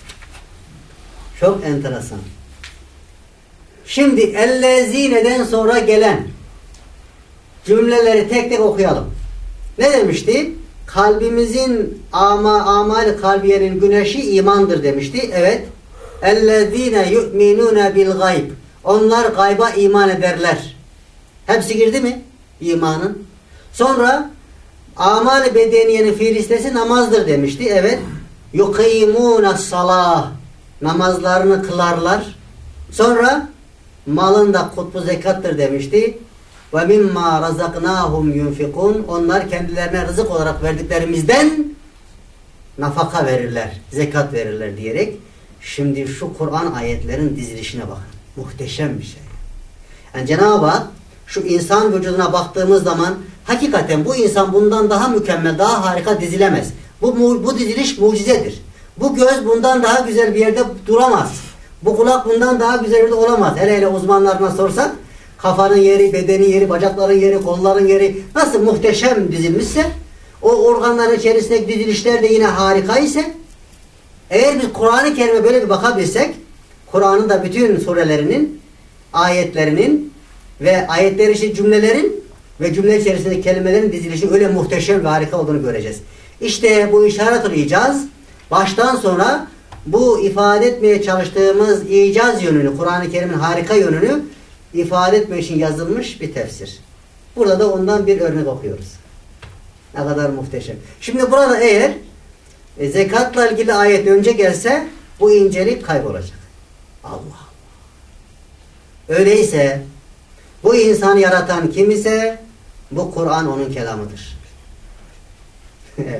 çok enteresan. Şimdi ellezine'den sonra gelen cümleleri tek tek okuyalım. Ne demişti? Kalbimizin ama amali kalbiyenin güneşi imandır demişti. Evet. Ellezine yu'minune bil gayb. Onlar gayba iman ederler. Hepsi girdi mi? İmanın. Sonra amali bedeniyenin fiilistesi namazdır demişti. Evet. Yukimune salah. Namazlarını kılarlar. Sonra malın da kutbu zekattır demişti. Ve mimma razaknahum yunfikun. Onlar kendilerine rızık olarak verdiklerimizden nafaka verirler, zekat verirler diyerek. Şimdi şu Kur'an ayetlerin dizilişine bakın. Muhteşem bir şey. Yani Cenab-ı Hak şu insan vücuduna baktığımız zaman hakikaten bu insan bundan daha mükemmel, daha harika dizilemez. Bu, bu diziliş mucizedir. Bu göz bundan daha güzel bir yerde duramaz. Bu kulak bundan daha güzel bir yerde olamaz. Hele hele uzmanlarına sorsak kafanın yeri, bedenin yeri, bacakların yeri, kolların yeri nasıl muhteşem dizilmişse o organların içerisindeki dizilişler de yine harika ise eğer biz Kur'an-ı Kerim'e böyle bir bakabilsek Kur'an'ın da bütün surelerinin ayetlerinin ve ayetler içi cümlelerin ve cümle içerisindeki kelimelerin dizilişi öyle muhteşem ve harika olduğunu göreceğiz. İşte bu işaret-ül icaz baştan sona bu ifade etmeye çalıştığımız icaz yönünü, Kur'an-ı Kerim'in harika yönünü ifade etmek için yazılmış bir tefsir. Burada da ondan bir örnek okuyoruz. Ne kadar muhteşem. Şimdi burada eğer e, zekatla ilgili ayet önce gelse bu incelik kaybolacak. Allah Allah. Öyleyse bu insanı yaratan kim ise bu Kur'an onun kelamıdır. Evet.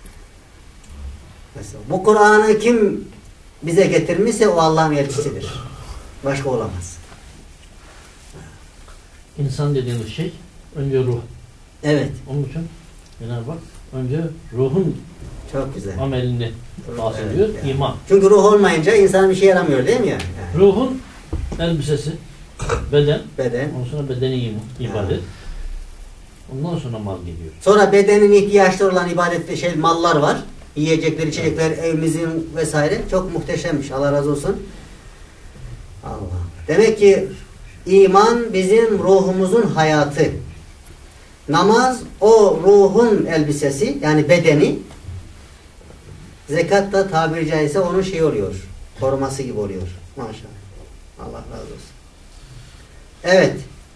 Mesela bu Kur'an'ı kim bize getirmişse o Allah'ın elçisidir. Başka olamaz. İnsan dediğimiz şey önce ruh. Evet. Onun için Cenab-ı Hak önce ruhun çok güzel amelini bahsediyor. Evet, yani. İman. Çünkü ruh olmayınca insan bir şey yaramıyor değil mi yani? yani. Ruhun elbisesi, beden, beden. ondan sonra bedeni iman, ibadet. Yani. Ondan sonra mal geliyor. Sonra bedenin ihtiyaçları olan ibadetli şey mallar var. Yiyecekler, içecekler, evet. Evimizin vesaire. Çok muhteşemmiş. Allah razı olsun. Allah. Demek ki iman bizim ruhumuzun hayatı. Namaz o ruhun elbisesi yani bedeni. Zekat da tabiri caizse onun şey oluyor. koruması gibi oluyor. Maşallah. Allah razı olsun. Evet.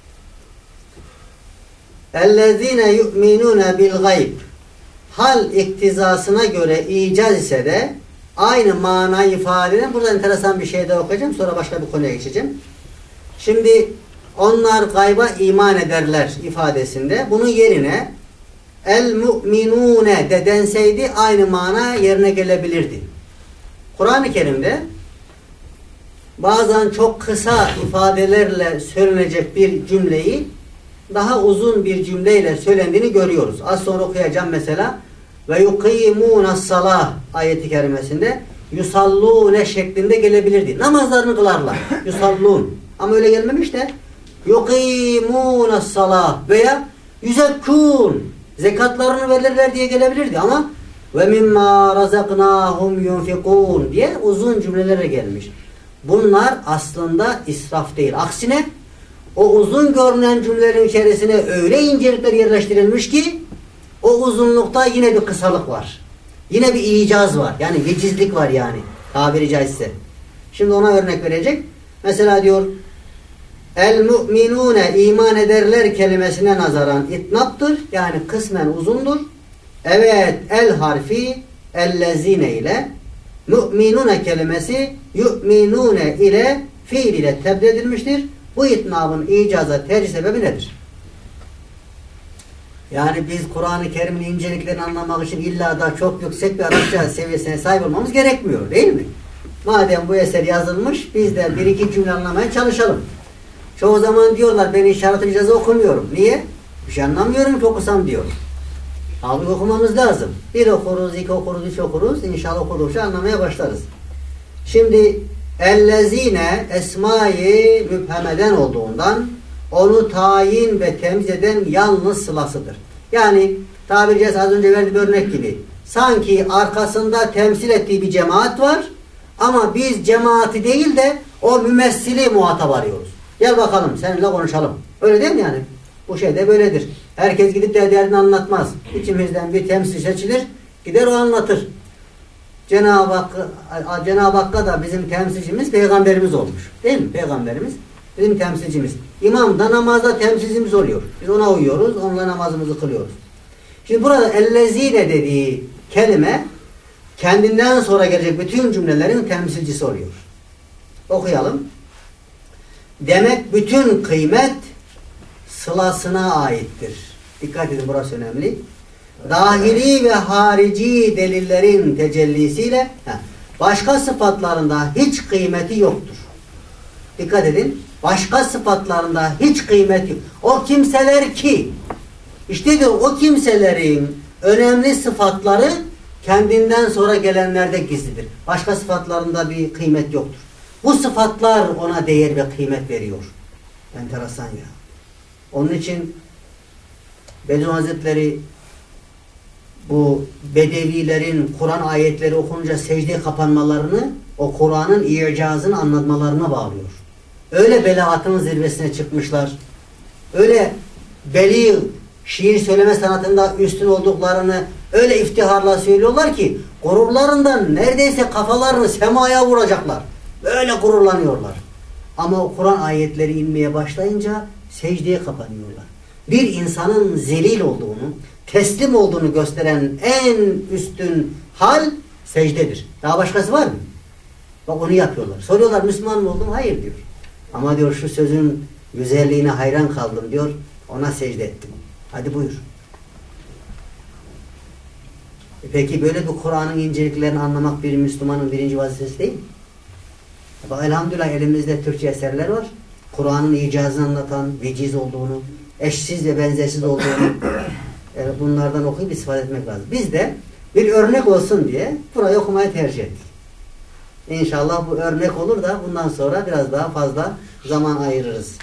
اَلَّذ۪ينَ يُؤْمِنُونَ بِالْغَيْبِ Hal iktizasına göre icaz ise de aynı manayı ifade eden, burada enteresan bir şey daha okuyacağım, sonra başka bir konuya geçeceğim. Şimdi onlar gayba iman ederler ifadesinde bunun yerine el mu'minune de denseydi aynı mana yerine gelebilirdi. Kur'an-ı Kerim'de bazen çok kısa ifadelerle söylenecek bir cümleyi daha uzun bir cümleyle söylendiğini görüyoruz. Az sonra okuyacağım mesela. Ve yukîmûne salah ayeti kerimesinde yusallûne şeklinde gelebilirdi. Namazlarını kılarlar. Yusallûn. Ama öyle gelmemiş de yukîmûne salah veya yüzekkûn zekatlarını verirler diye gelebilirdi ama ve mimma razaknahum yunfikûn diye uzun cümlelere gelmiş. Bunlar aslında israf değil. Aksine o uzun görünen cümlelerin içerisine öyle incelikler yerleştirilmiş ki o uzunlukta yine bir kısalık var. Yine bir icaz var. Yani vecizlik var yani. Tabiri caizse. Şimdi ona örnek verecek. Mesela diyor el mu'minune iman ederler kelimesine nazaran itnaptır. Yani kısmen uzundur. Evet el harfi ellezine ile mu'minune kelimesi yu'minune ile fiil ile tebdil edilmiştir. Bu itnabın icaza tercih sebebi nedir? Yani biz Kur'an-ı Kerim'in inceliklerini anlamak için illa da çok yüksek bir Arapça seviyesine sahip olmamız gerekmiyor. Değil mi? Madem bu eser yazılmış biz de bir iki cümle anlamaya çalışalım. Çoğu zaman diyorlar ben işaret icazı okumuyorum. Niye? Bir şey anlamıyorum ki okusam diyor. Halbuki okumamız lazım. Bir okuruz, iki okuruz, üç okuruz. İnşallah okudukça anlamaya başlarız. Şimdi ellezine esma-i mübhemeden olduğundan onu tayin ve temyiz eden yalnız sılasıdır. Yani tabiri caizse az önce verdiğim örnek gibi sanki arkasında temsil ettiği bir cemaat var ama biz cemaati değil de o mümessili muhatap arıyoruz. Gel bakalım seninle konuşalım. Öyle değil mi yani? Bu şey de böyledir. Herkes gidip de derdini anlatmaz. İçimizden bir temsil seçilir, gider o anlatır. Cenab-ı Hakk'a Cenab-ı Hakk'a da bizim temsilcimiz peygamberimiz olmuş. Değil mi? Peygamberimiz bizim temsilcimiz. İmam da namazda temsilcimiz oluyor. Biz ona uyuyoruz, onunla namazımızı kılıyoruz. Şimdi burada ellezine dediği kelime kendinden sonra gelecek bütün cümlelerin temsilcisi oluyor. Okuyalım. Demek bütün kıymet sılasına aittir. Dikkat edin, burası önemli. Dahili ve harici delillerin tecellisiyle başka sıfatlarında hiç kıymeti yoktur. Dikkat edin. Başka sıfatlarında hiç kıymeti yok. O kimseler ki işte diyor o kimselerin önemli sıfatları kendinden sonra gelenlerde gizlidir. Başka sıfatlarında bir kıymet yoktur. Bu sıfatlar ona değer ve kıymet veriyor. Enteresan ya. Onun için Bediüzzaman Hazretleri bu bedevilerin Kur'an ayetleri okununca secdeye kapanmalarını o Kur'an'ın icazını anlatmalarına bağlıyor. Öyle belaatın zirvesine çıkmışlar. Öyle beli şiir söyleme sanatında üstün olduklarını öyle iftiharla söylüyorlar ki gururlarından neredeyse kafalarını semaya vuracaklar. Böyle gururlanıyorlar. Ama o Kur'an ayetleri inmeye başlayınca secdeye kapanıyorlar. Bir insanın zelil olduğunu, teslim olduğunu gösteren en üstün hal secdedir. Daha başkası var mı? Bak onu yapıyorlar. Soruyorlar Müslüman mı oldun? Hayır diyor. Ama diyor şu sözün güzelliğine hayran kaldım diyor. Ona secde ettim. Hadi buyur. E peki böyle bir Kur'an'ın inceliklerini anlamak bir Müslümanın birinci vazifesi değil mi? Bak elhamdülillah elimizde Türkçe eserler var. Kur'an'ın icazını anlatan, veciz olduğunu, eşsiz ve benzersiz olduğunu yani bunlardan okuyup istifade etmek lazım. Biz de bir örnek olsun diye burayı okumayı tercih ettik. İnşallah bu örnek olur da bundan sonra biraz daha fazla zaman ayırırız.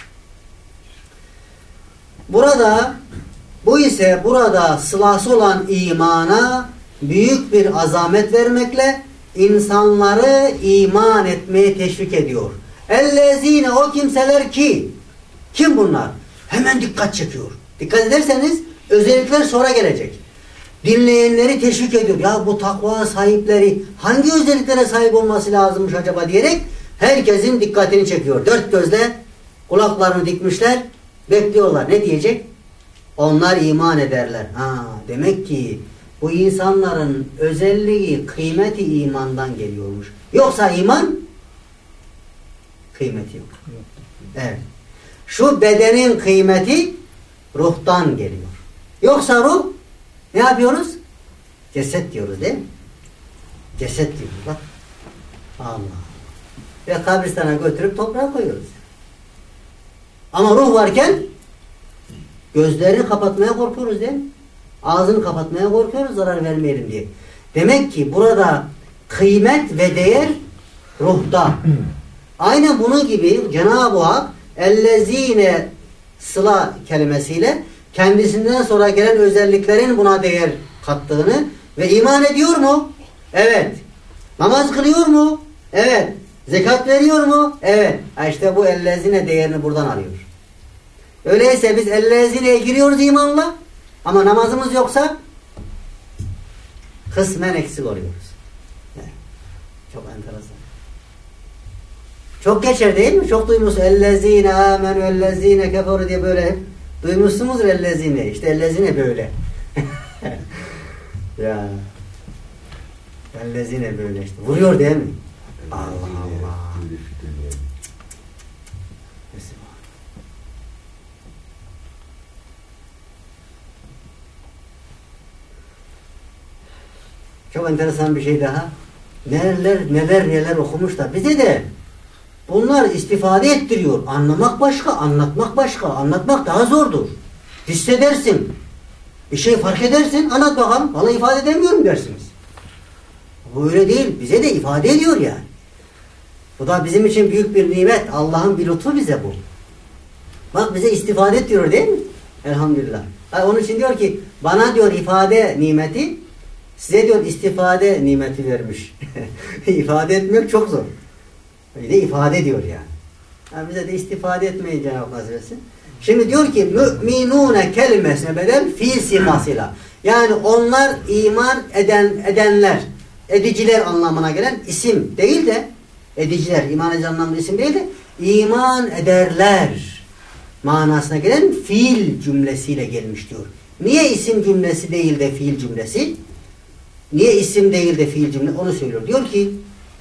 Burada bu ise burada sılası olan imana büyük bir azamet vermekle insanları iman etmeye teşvik ediyor. Ellezine o kimseler ki kim bunlar? Hemen dikkat çekiyor. Dikkat ederseniz özellikler sonra gelecek. dinleyenleri teşvik ediyor. Ya bu takva sahipleri hangi özelliklere sahip olması lazımmış acaba diyerek herkesin dikkatini çekiyor. Dört gözle kulaklarını dikmişler, bekliyorlar. Ne diyecek? Onlar iman ederler. Ha, demek ki bu insanların özelliği, kıymeti imandan geliyormuş. Yoksa iman kıymeti yok. Evet. Şu bedenin kıymeti ruhtan geliyor. Yoksa ruh ne yapıyoruz? Ceset diyoruz değil mi? Ceset diyoruz bak. Allah. Ve kabristana götürüp toprağa koyuyoruz. Ama ruh varken gözlerini kapatmaya korkuyoruz değil mi? Ağzını kapatmaya korkuyoruz zarar vermeyelim diye. Demek ki burada kıymet ve değer ruhta. Aynen bunun gibi Cenab-ı Hak ellezine sıla kelimesiyle kendisinden sonra gelen özelliklerin buna değer kattığını ve iman ediyor mu? Evet. Namaz kılıyor mu? Evet. Zekat veriyor mu? Evet. Ha işte bu ellezine değerini buradan alıyor. Öyleyse biz ellezineye giriyoruz imanla ama namazımız yoksa kısmen eksik oluyoruz. Evet. Çok enteresan. Çok geçer değil mi? Çok duymuşsunuz. Ellezine amenü ellezine keferu diye böyle duymuşsunuzdur ellezine. İşte ellezine böyle. Ya. Ellezine böyle işte. Vuruyor değil mi? Allah Allah. Çok enteresan bir şey daha. Neler neler neler okumuş da bize de bunlar istifade ettiriyor. Anlamak başka, anlatmak başka. Anlatmak daha zordur. Hissedersin. Bir şey fark edersin, anlat bakalım. Vallahi ifade edemiyorum dersiniz. Bu öyle değil. Bize de ifade ediyor yani. Bu da bizim için büyük bir nimet. Allah'ın bir lütfu bize bu. Bak bize istifade ettiriyor değil mi? Elhamdülillah. Yani onun için diyor ki bana diyor ifade nimeti, size diyor istifade nimeti vermiş. İfade etmek çok zor. Bir de ifade ediyor yani. Yani bize de istifade etmeyi Cenab-ı Hak nasip etsin. Şimdi diyor ki müminune kelimesine bedel fiil simasıyla. Yani onlar iman eden edenler, ediciler anlamına gelen isim değil de ediciler, iman edici anlamında isim değil de iman ederler manasına gelen fiil cümlesiyle gelmiş diyor. Niye isim cümlesi değil de fiil cümlesi? Niye isim değil de fiil cümle? Onu söylüyor. Diyor ki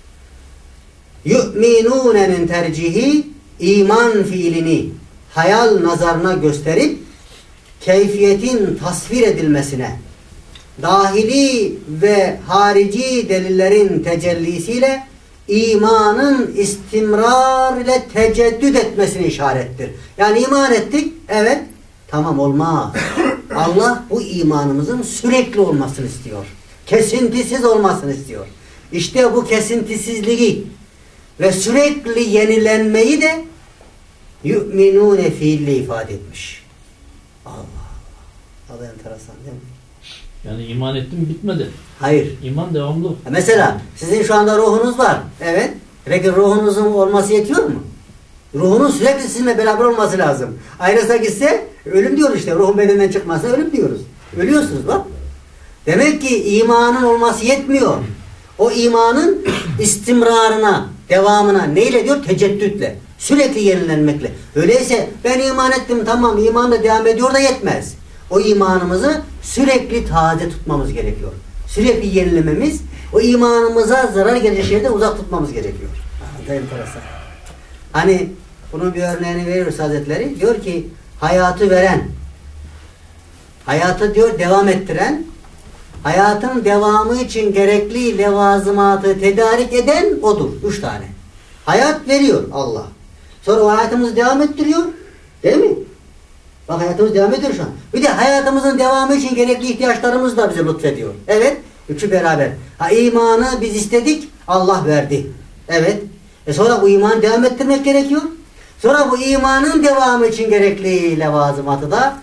yu'minûne'nin tercihi iman fiilini hayal nazarına gösterip keyfiyetin tasvir edilmesine, dahili ve harici delillerin tecellisiyle imanın istimrar ile teceddüd etmesini işarettir. Yani iman ettik, evet, tamam olmaz. Allah bu imanımızın sürekli olmasını istiyor. Kesintisiz olmasını istiyor. İşte bu kesintisizliği ve sürekli yenilenmeyi de yu'minûne fiille ifade etmiş. Allah Allah. Allah enteresan değil mi? Yani iman ettim bitmedi. Hayır. İman devamlı. Mesela sizin şu anda ruhunuz var. Evet. Peki ruhunuzun olması yetiyor mu? Ruhunun sürekli sizinle beraber olması lazım. Ayrılsa gitse ölüm diyoruz işte. Ruhun bedeninden çıkmazsa ölüm diyoruz. Ölüyorsunuz bak. Demek ki imanın olması yetmiyor. O imanın istimrarına, devamına neyle diyor? Teceddütle. Sürekli yenilenmekle. Öyleyse ben iman ettim tamam iman da devam ediyor da yetmez. O imanımızı sürekli taze tutmamız gerekiyor. Sürekli yenilememiz, o imanımıza zarar gelecek şeyden uzak tutmamız gerekiyor. Ha, enteresan. Hani bunun bir örneğini veriyoruz Hazretleri. Diyor ki hayatı veren, hayatı diyor devam ettiren, hayatın devamı için gerekli levazımatı tedarik eden odur. Üç tane. Hayat veriyor Allah. Sonra o hayatımızı devam ettiriyor. Değil mi? Bak hayatımız devam ediyor şu an. Bir de hayatımızın devamı için gerekli ihtiyaçlarımız da bize lütfediyor. Evet. Üçü beraber. Ha imanı biz istedik. Allah verdi. Evet. E sonra bu imanı devam ettirmek gerekiyor. Sonra bu imanın devamı için gerekli levazımatı da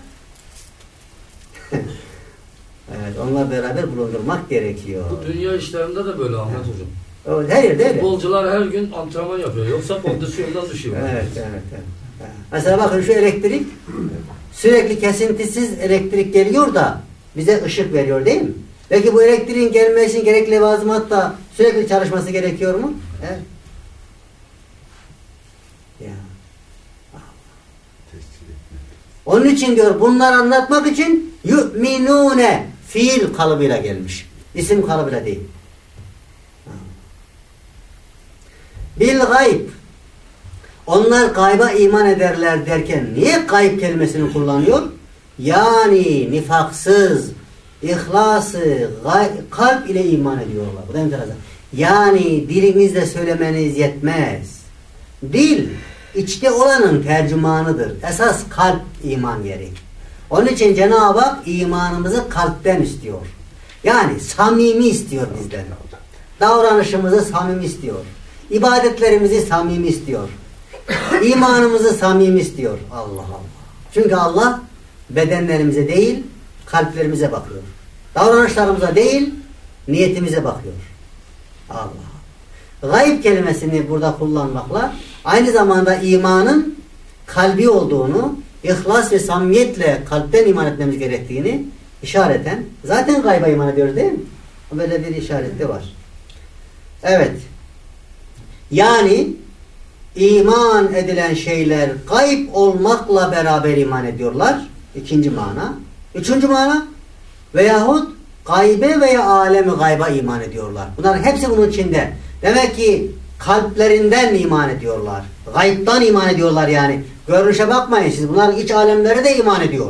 evet, onlar beraber bulundurmak gerekiyor. Bu dünya işlerinde de böyle Ahmet Hocam. Evet, her yerde öyle. Futbolcular her gün antrenman yapıyor. Yoksa kondisyondan düşüyor. Evet, evet, evet. Mesela bakın şu elektrik sürekli kesintisiz elektrik geliyor da bize ışık veriyor değil mi? Peki bu elektriğin gelmesi için gerekli levazımatta sürekli çalışması gerekiyor mu? Evet. Ya. Onun için diyor bunları anlatmak için yu'minune fiil kalıbıyla gelmiş. İsim kalıbıyla değil. Bil gayb. Onlar gayba iman ederler derken niye gayb kelimesini kullanıyor? Yani nifaksız, ihlası, kalp ile iman ediyorlar. Bu da enteresan. Yani dilinizle söylemeniz yetmez. Dil, içte olanın tercümanıdır. Esas kalp iman yeri. Onun için Cenab-ı Hak imanımızı kalpten istiyor. Yani samimi istiyor bizden. Davranışımızı samimi istiyor. İbadetlerimizi samimi istiyor. İmanımızı samimi istiyor. Allah Allah. Çünkü Allah bedenlerimize değil, kalplerimize bakıyor. Davranışlarımıza değil, niyetimize bakıyor. Allah. Gayb kelimesini burada kullanmakla aynı zamanda imanın kalbi olduğunu, ihlas ve samimiyetle kalpten iman etmemiz gerektiğini işareten, zaten gayba iman ediyoruz değil mi? Böyle bir işaret de var. Evet. Yani iman edilen şeyler gayb olmakla beraber iman ediyorlar. İkinci mana. Üçüncü mana veyahut gaybe veya alemi gayba iman ediyorlar. Bunların hepsi bunun içinde. Demek ki kalplerinden iman ediyorlar. Gaybtan iman ediyorlar yani. Görünüşe bakmayın siz. Bunların iç alemleri de iman ediyor.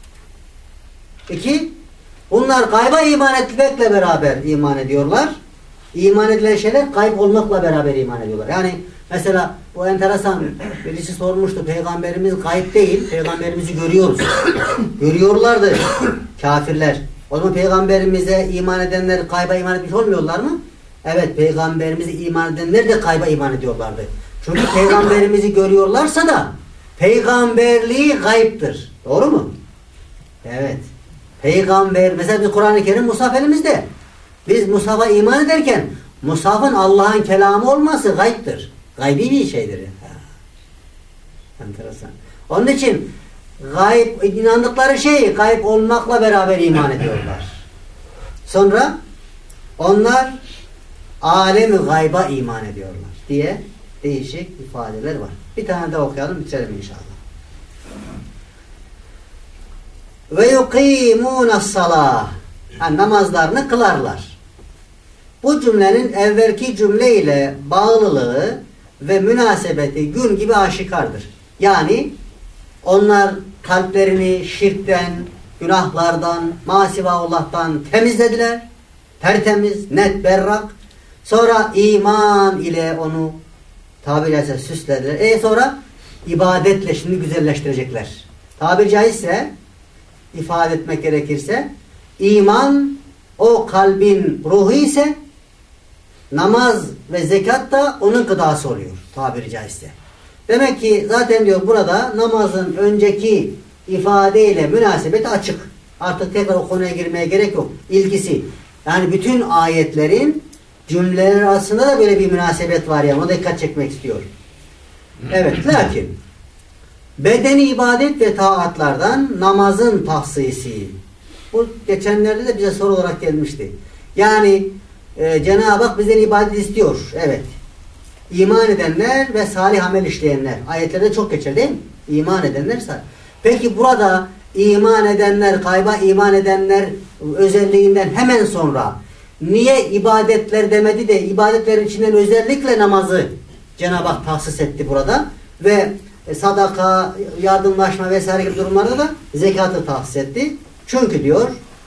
İki, bunlar gayba iman etmekle beraber iman ediyorlar. İman edilen şeyler gayb olmakla beraber iman ediyorlar. Yani mesela bu enteresan, birisi sormuştu, peygamberimiz gayb değil, peygamberimizi görüyoruz. Görüyorlardı kafirler. O zaman peygamberimize iman edenler gayba iman etmiş olmuyorlar mı? Evet, peygamberimize iman edenler de gayba iman ediyorlardı. Çünkü peygamberimizi görüyorlarsa da peygamberliği gayiptir. Doğru mu? Evet. Peygamber, mesela biz Kur'an-ı Kerim Musaf elimizde. Biz Musaf'a iman ederken Musaf'ın Allah'ın kelamı olması gayiptir. Gaybi bir şeydir. Ha. Enteresan. Onun için gayb, inandıkları şey gayb olmakla beraber iman ediyorlar. Sonra onlar alemi gayba iman ediyorlar diye değişik ifadeler var. Bir tane daha okuyalım, bitirelim inşallah. Ve yukîmûnes salâh. Yani namazlarını kılarlar. Bu cümlenin evvelki cümle ile bağlılığı ve münasebeti gün gibi aşikardır. Yani onlar kalplerini şirkten, günahlardan, masivahullah'tan temizlediler. Tertemiz, net, berrak. Sonra iman ile onu tabiri caizse süslediler. E sonra ibadetle şimdi güzelleştirecekler. Tabiri caizse ifade etmek gerekirse iman o kalbin ruhu ise namaz ve zekat da onun gıdası oluyor tabiri caizse. Demek ki zaten diyor burada namazın önceki ifadeyle münasebeti açık. Artık tekrar o konuya girmeye gerek yok. İlgisi. Yani bütün ayetlerin cümleler arasında da böyle bir münasebet var yani. Ona dikkat çekmek istiyor. Evet, lakin bedeni ibadet ve taatlardan namazın tahsisi. Bu geçenlerde de bize soru olarak gelmişti. Yani e, Cenab-ı Hak bizden ibadet istiyor. Evet. İman edenler ve salih amel işleyenler. Ayetlerde çok geçer değil mi? İman edenler salih. Peki burada iman edenler, gayba iman edenler özelliğinden hemen sonra niye ibadetler demedi de ibadetlerin içinden özellikle namazı Cenab-ı Hak tahsis etti burada ve sadaka, yardımlaşma vesaire gibi durumlarda da zekatı tahsis etti. Çünkü diyor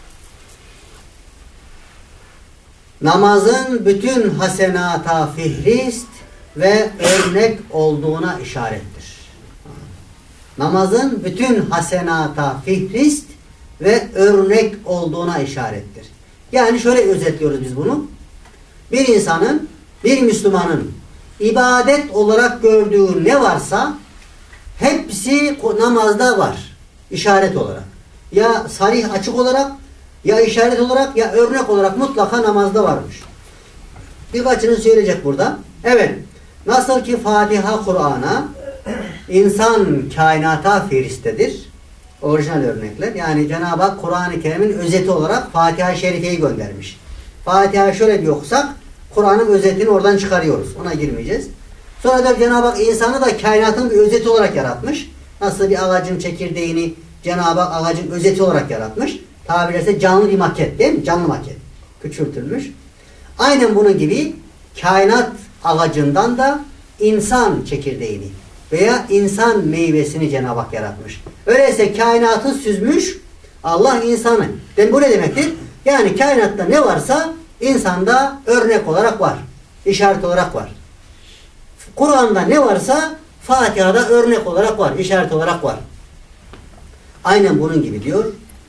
namazın bütün hasenata fihrist ve örnek olduğuna işarettir. Namazın bütün hasenata fihrist ve örnek olduğuna işarettir. Yani şöyle özetliyoruz biz bunu. Bir insanın, bir Müslümanın ibadet olarak gördüğü ne varsa hepsi namazda var. İşaret olarak. Ya sarih açık olarak, ya işaret olarak, ya örnek olarak mutlaka namazda varmış. Birkaçını söyleyecek burada. Evet. Nasıl ki Fatiha Kur'an'a insan kainata feristedir. Orijinal örnekler. Yani Cenab-ı Hak Kur'an-ı Kerim'in özeti olarak Fatiha-i Şerife'yi göndermiş. Fatiha şöyle bir okusak Kur'an'ın özetini oradan çıkarıyoruz. Ona girmeyeceğiz. Sonra da Cenab-ı Hak insanı da kainatın bir özeti olarak yaratmış. Nasıl bir ağacın çekirdeğini Cenab-ı Hak ağacın özeti olarak yaratmış. Tabiri ise canlı bir maket değil mi? Canlı maket. Küçültülmüş. Aynen bunun gibi kainat ağacından da insan çekirdeğini veya insan meyvesini Cenab-ı Hak yaratmış. Öyleyse kainatı süzmüş Allah insanı. Yani bu ne demektir? Yani kainatta ne varsa insanda örnek olarak var. İşaret olarak var. Kur'an'da ne varsa Fatiha'da örnek olarak var. İşaret olarak var. Aynen bunun gibi diyor.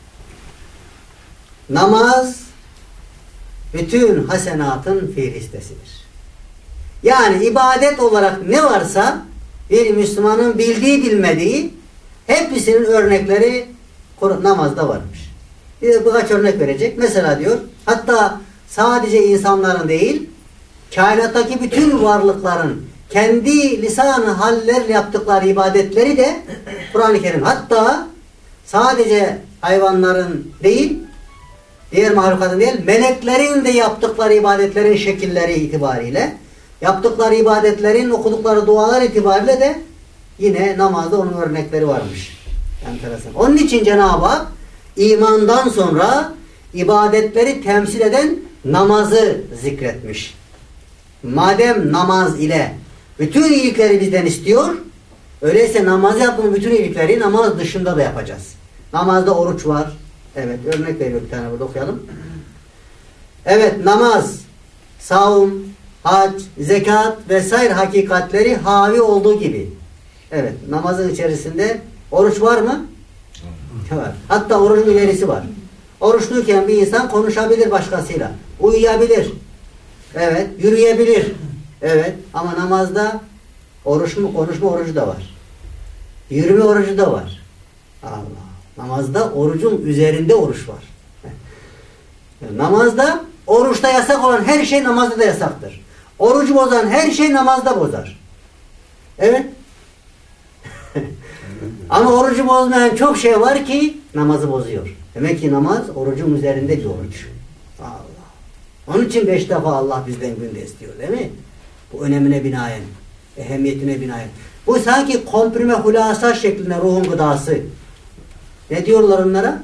Namaz bütün hasenatın fihristesidir. Yani ibadet olarak ne varsa bir Müslümanın bildiği bilmediği hepsinin örnekleri namazda varmış. Bir de birkaç örnek verecek. Mesela diyor hatta sadece insanların değil kainattaki bütün varlıkların kendi lisan-ı hallerle yaptıkları ibadetleri de Kur'an-ı Kerim hatta sadece hayvanların değil diğer mahlukatın değil meleklerin de yaptıkları ibadetlerin şekilleri itibariyle yaptıkları ibadetlerin okudukları dualar itibariyle de yine namazda onun örnekleri varmış. Enteresan. Onun için Cenab-ı Hak imandan sonra ibadetleri temsil eden namazı zikretmiş. Madem namaz ile bütün iyilikleri bizden istiyor, öyleyse namaz yapmanın bütün iyilikleri namaz dışında da yapacağız. Namazda oruç var. Evet, örnek veriyor bir tane burada okuyalım. Evet, namaz, savun, hac, zekat vesaire hakikatleri havi olduğu gibi. Evet, namazın içerisinde oruç var mı? Var. Hatta orucun ilerisi var. Oruçluyken bir insan konuşabilir başkasıyla. Uyuyabilir. Evet, yürüyebilir. Evet, ama namazda oruç mu, konuşma orucu da var. Yürüme orucu da var. Allah. Namazda orucun üzerinde oruç var. Namazda oruçta yasak olan her şey namazda da yasaktır. Orucu bozan her şey namazda bozar. Evet. Ama orucu bozmayan çok şey var ki namazı bozuyor. Demek ki namaz orucun üzerinde bir oruç. Allah. Onun için beş defa Allah bizden günde istiyor değil mi? Bu önemine binaen, ehemmiyetine binaen. Bu sanki komprime hulasa şeklinde ruhun gıdası. Ne diyorlar onlara?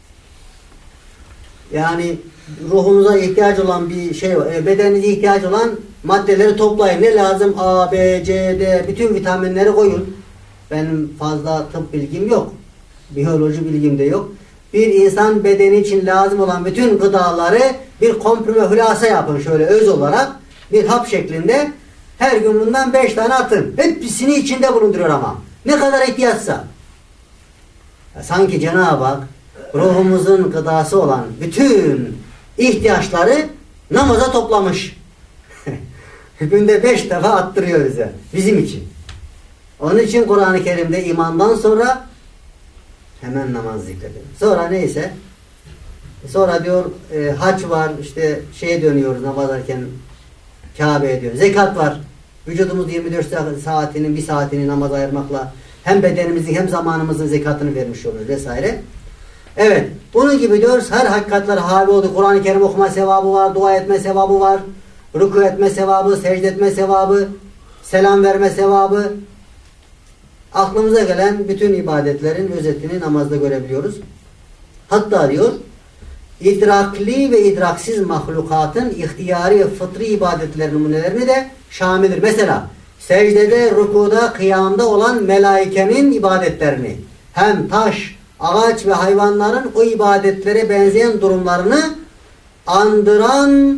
Yani ruhunuza ihtiyaç olan bir şey var. Bedeninize ihtiyaç olan maddeleri toplayın. Ne lazım? A, B, C, D bütün vitaminleri koyun. Benim fazla tıp bilgim yok. Biyoloji bilgim de yok. Bir insan bedeni için lazım olan bütün gıdaları bir komprime hülasa yapın şöyle öz olarak. Bir hap şeklinde. Her gün bundan beş tane atın. Hepsini içinde bulunduruyor ama. Ne kadar ihtiyaçsa. Sanki Cenab-ı Hak ruhumuzun gıdası olan bütün ihtiyaçları namaza toplamış. Günde beş defa attırıyor bize. Bizim için. Onun için Kur'an-ı Kerim'de imandan sonra hemen namaz zikrediyor. Sonra neyse sonra diyor e, hac var işte şeye dönüyoruz namaz ederken Kabe'ye diyor. Zekat var. Vücudumuz yirmi dört saatinin bir saatini namaz ayırmakla hem bedenimizin hem zamanımızın zekatını vermiş oluyoruz vesaire. Evet. Bunun gibi diyoruz her hakikatler havi oldu. Kur'an-ı Kerim okuma sevabı var. Dua etme sevabı var. Ruku etme sevabı. Secde etme sevabı. Selam verme sevabı. Aklımıza gelen bütün ibadetlerin özetini namazda görebiliyoruz. Hatta diyor idrakli ve idraksiz mahlukatın ihtiyari ve fıtri ibadetlerin numunelerini de şamildir. Mesela secdede, rukuda, kıyamda olan melaikenin ibadetlerini hem taş, ağaç ve hayvanların o ibadetlere benzeyen durumlarını andıran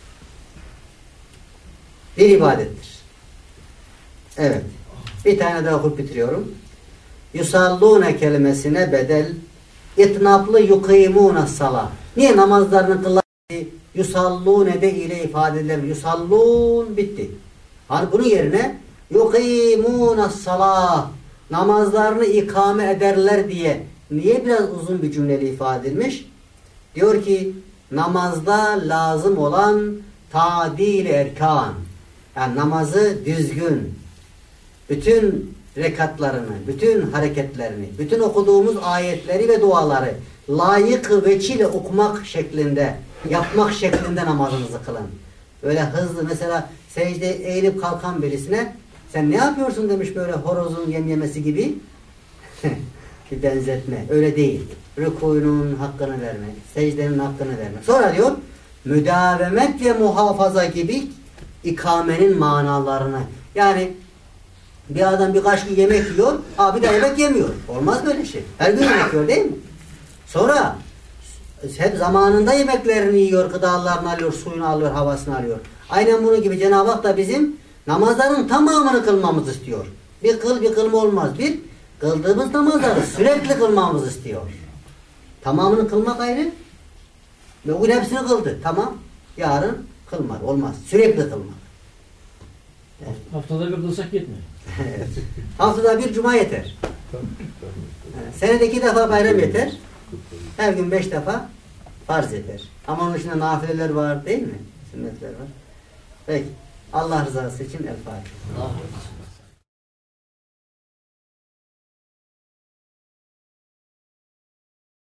bir ibadettir. Evet. Bir tane daha okuyup bitiriyorum. Yusallune kelimesine bedel itnaplı yukimune salah. Niye namazlarını kılar? Yusallune de ile ifade edilir. Yusallun bitti. Hani bunun yerine yukimune salah namazlarını ikame ederler diye niye biraz uzun bir cümleyle ifade edilmiş? Diyor ki namazda lazım olan tadil erkan yani namazı düzgün bütün rekatlarını, bütün hareketlerini, bütün okuduğumuz ayetleri ve duaları layık veçile okumak şeklinde, yapmak şeklinde namazınızı kılın. Öyle hızlı mesela secde eğilip kalkan birisine sen ne yapıyorsun demiş böyle horozun yem yemesi gibi bir benzetme. Öyle değil. Rükûnun hakkını vermek, secdenin hakkını vermek. Sonra diyor müdavemet ve muhafaza gibi ikamenin manalarını. Yani bir adam birkaç gün yemek yiyor, ha bir de yemek yemiyor. Olmaz böyle şey. Her gün yemek yiyor değil mi? Sonra hep zamanında yemeklerini yiyor, gıdalarını alıyor, suyunu alıyor, havasını alıyor. Aynen bunun gibi Cenab-ı Hak da bizim namazların tamamını kılmamızı istiyor. Bir kıl bir kılma olmaz. Bir, kıldığımız namazları sürekli kılmamızı istiyor. Tamamını kılmak ayrı. Ve bugün hepsini kıldı. Tamam. Yarın kılmadı. Olmaz. Sürekli kılmak. Evet. Haftada bir kılsak yetmiyor. Haftada bir cuma yeter. Senede iki defa bayram yeter. Her gün beş defa farz yeter. Ama onun dışında nafileler var değil mi? Sünnetler var. Peki. Allah rızası için El Fatiha.